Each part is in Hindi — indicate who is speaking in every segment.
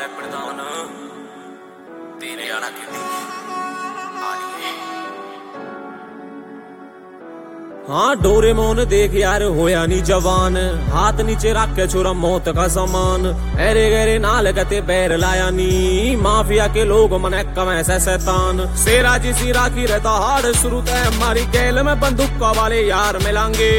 Speaker 1: है प्रधान तेरे आला के
Speaker 2: हाँ डोरेमोन देख यार होया नी जवान, हाथ नीचे रख के छोरा मौत का सामान। अरे गहरे नाल गते बैर लाया नी, माफिया के लोग मने कमे से शैतान। शेरा जिसी राखी रहता हाड़ शुरू तय, हमारी गैल में बंदूक वाले यार मिलांगे।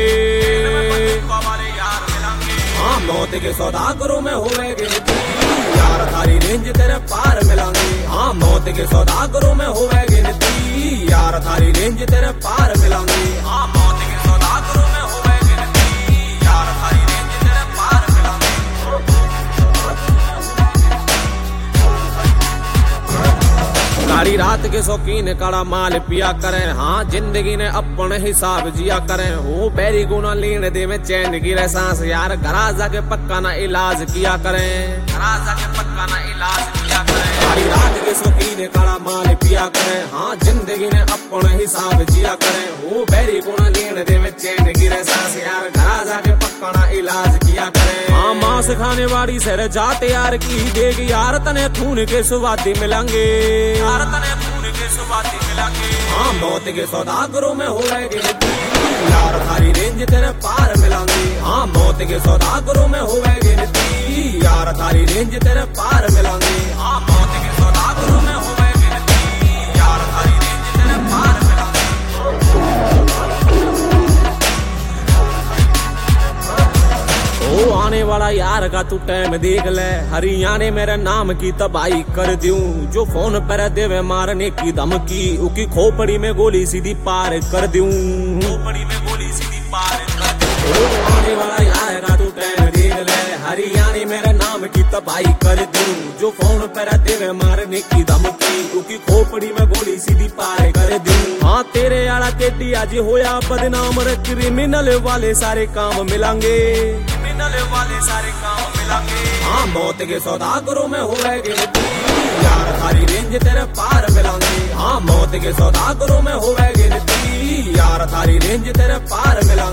Speaker 2: हाँ मौत के सौदागरों में होवेगे यार, थारी रेंज तेरे पार मिलांगे। हाँ मौत के सौदागरों में होवेगे यार, थारी रेंज तेरे पार मिलांगे। हाँ मौत के सौदागरों में होवेगे यार, थारी रेंज तेरे पार मिलांगे। काली रात के शौकीन काला माल पिया करें, हाँ जिंदगी ने अपने हिसाब जिया करें। हो बैरी गुना लेने दे में चैन गिरे सांस यार, घरा जाके पक्का ना इलाज किया करें। घरा जाके पक्का ना इलाज किया करें। काली रात के शौकीन काला माल पिया करें, हाँ जिंदगी ने अपने हिसाब जिया करें। हो बैरी गुना लेने दे में चैन गिरे सांस यार, घरा जाके पक्का ना इलाज किया करें। हाँ मांस खाने वाली सर जाते यार की देख यार, तने खून के स्वादी मिलेंगे यार, तने खून के स्वादी मिलेंगे। हाँ मौत के सौदागरों में होवेगे यार, थारी रेंज तेरे पार मिलांगे। हाँ मौत के सौदागरों में होवेगे यार, थारी रेंज तेरे पार मिलांगे। हाँ मौत के सौदागरों में होवेगे यार, थारी रेंज तेरे पार मिलांगे। ओ आने वाला यार का तू टाइम देख ले, हरियाणे मेरे नाम की तबाही कर दूं। जो फोन पर देवे मारने की धमकी, उकी खोपड़ी में गोली सीधी पार कर दूं। खोपड़ी में गोली सीधी पार कर दूं। ओ आने वाला यार का तू टाइम देख ले, हरियाणे मेरे नाम की तबाही कर दूं। जो फोन पर देवे मारने की धमकी, उकी खोपड़ी में गोली सीधी पार कर दूं। हाँ तेरे आला केटी आज होया बदनाम रे, क्रिमिनल वाले सारे काम मिलांगे। वाले सारे काम मिलांगे। हाँ मौत के सौदागरों में होवेगे यार, थारी रेंज तेरे पार मिलांगे। हाँ मौत के सौदागरों में होवेगे यार, थारी रेंज तेरे पार मिलांगे।